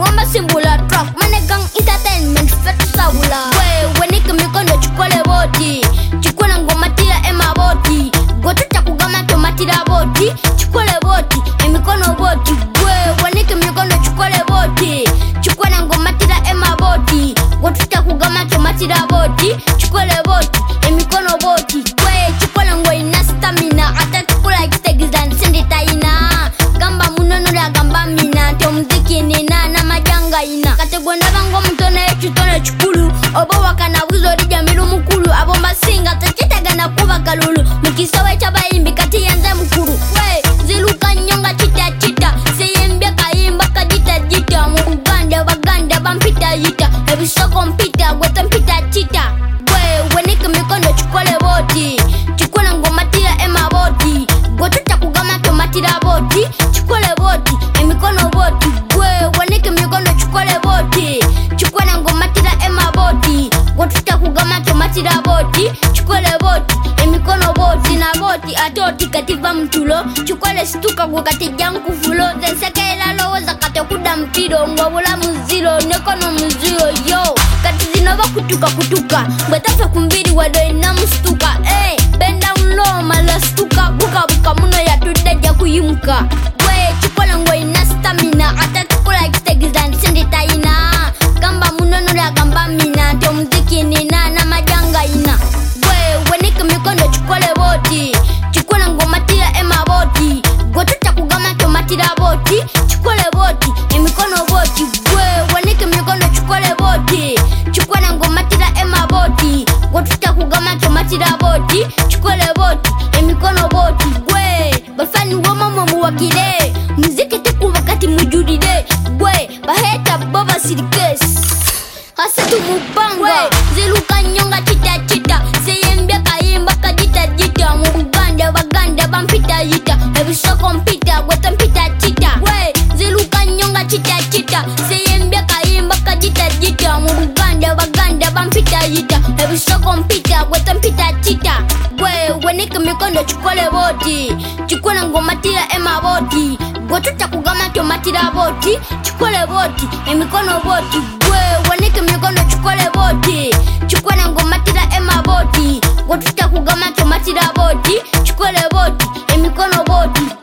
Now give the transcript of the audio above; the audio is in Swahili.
Wamba simbula truck Manegang entertainment fetu sabula Wenike mikondo chukole boti Chukole ngomatira ema boti Gotuta kugama tomatira boti Chukole boti emikono boti Wenike mikondo chukole boti Chukole ngomatira ema boti Gotuta kugama tomatira boti Chukole boti emikono boti Chukole ngo ina stamina Ata chukula ikistegizan sindita ina Gamba munono la gamba mina Tomziki nina na majanga ina Kategwenda bango mtone chutone chukulu Obo wakana wizo rija milu mukulu Abo masinga tachitaga na kuwa kalulu Mukisawe chaba imbi kati yanze mkulu Ziluka nyonga chita chita Seyembia kaimba kajita jita Muganda baganda bampita jita Ebisoko mpita gweta mpita chita Wenike mikondo chukole boti Chukole ngomatira ema boti Gotuta kugama tomatira boti Chukole boti emikono boti Wenike mikondo chukole boti Chukole ngomatira ema boti Gotuta kugama tomatira boti Chukole boti emikono boti Na boti atoti kativa mtulo Chukole stuka gukati janku fulo Zensekela lowo zakate kuda mtiro Ngwabula muziro nekono muziro yo Kati zinova kutuka Mbetafe kumbiri wado ina mstuka Benda unlo mala stuka Buka muno ya tudeja kuyumka Chukole ngo ina stamina Ata chukula ikistegizan sindita ina Gamba munono la gamba mina Tomziki nina na majanga ina Wenike mikondo chukole boti Chukole ngomatira ema boti Gotuta kugama tomatira boti Chukole boti emikono boti Wenike mikondo chukole boti Chukole ngomatira ema boti Gotuta kugama tomatira boti Chukole boti emikono boti Bafani ngoma mwamu wakile Muziki tuku wakati mujudide Baheta boba sirikes Hasatu mupanga Ziluka nyonga chita chita Seyembia kaimba kajita jita Muganda baganda bampita jita Ebisoko mpita gweta mpita chita Ziluka nyonga chita chita Seyembia kaimba kajita jita Muganda baganda bampita jita Ebisoko mpita gweta mpita chita Wenike mikondo chukole boti Chukole ngomatira ema boti Gotuta kugama tomatira boti Chukole boti emikono boti Wenike mikondo chukole boti Chukole ngomatira ema boti Gotuta kugama tomatira boti Chukole boti emikono boti